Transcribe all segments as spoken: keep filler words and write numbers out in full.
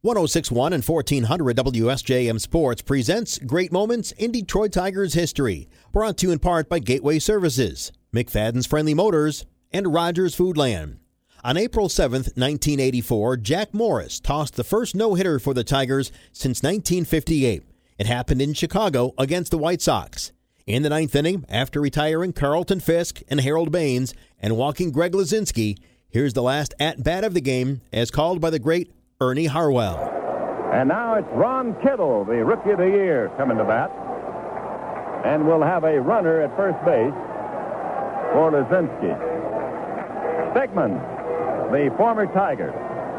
one oh six point one and fourteen hundred W S J M Sports presents Great Moments in Detroit Tigers History. Brought to you in part by Gateway Services, McFadden's Friendly Motors, and Rogers Foodland. On April seventh, nineteen eighty-four, Jack Morris tossed the first no-hitter for the Tigers since nineteen fifty-eight. It happened in Chicago against the White Sox. In the ninth inning, after retiring Carlton Fisk and Harold Baines and walking Greg Lazinski, here's the last at-bat of the game as called by the great Ernie Harwell. And now it's Ron Kittle, the Rookie of the Year, coming to bat. And we'll have a runner at first base for Lazinski. Stegman, the former Tiger.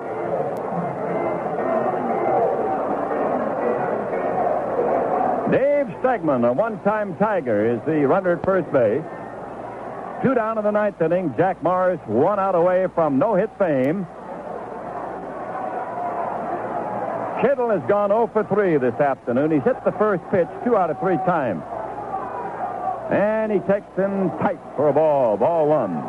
Dave Stegman, a one-time Tiger, is the runner at first base. Two down in the ninth inning. Jack Morris one out away from no-hit fame. Kittle has gone oh for three this afternoon. He's hit the first pitch two out of three times. And he takes him tight for a ball. Ball one.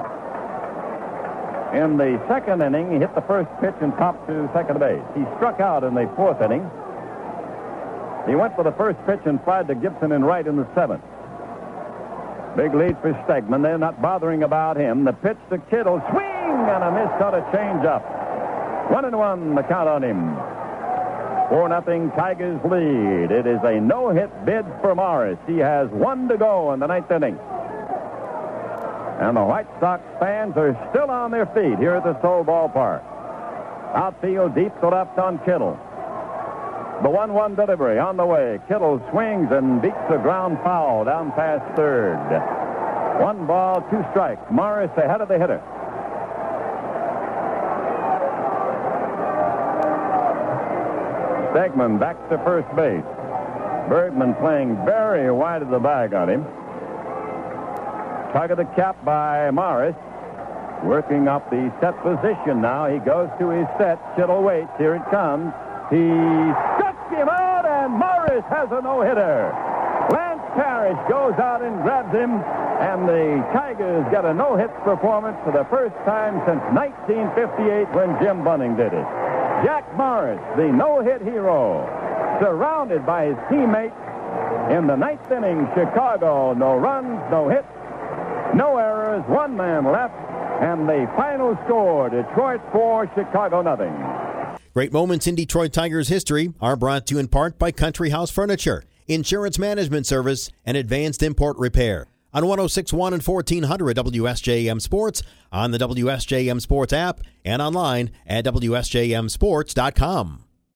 In the second inning, he hit the first pitch and popped to second base. He struck out in the fourth inning. He went for the first pitch and fired to Gibson in right in the seventh. Big lead for Stegman. They're not bothering about him. The pitch to Kittle. Swing and a miss on a changeup. One and one, the count on him. four nothing Tigers lead. It is a no-hit bid for Morris. He has one to go in the ninth inning. And the White Sox fans are still on their feet here at the Soul Ballpark. Outfield deep to left on Kittle. The one one delivery on the way. Kittle swings and beats the ground foul down past third. One ball, two strikes. Morris ahead of the hitter. Stegman back to first base. Bergman playing very wide of the bag on him. Tug of the cap by Morris. Working up the set position now. He goes to his set. Kittle waits. Here it comes. He struck him out, and Morris has a no-hitter. Lance Parrish goes out and grabs him, and the Tigers get a no-hit performance for the first time since nineteen fifty-eight when Jim Bunning did it. Jack Morris, the no-hit hero, surrounded by his teammates in the ninth inning. Chicago, no runs, no hits, no errors, one man left, and the final score, Detroit four, Chicago nothing. Great Moments in Detroit Tigers History are brought to you in part by Country House Furniture, Insurance Management Service, and Advanced Import Repair. On one oh six point one and fourteen hundred W S J M Sports, on the W S J M Sports app, and online at W S J M sports dot com.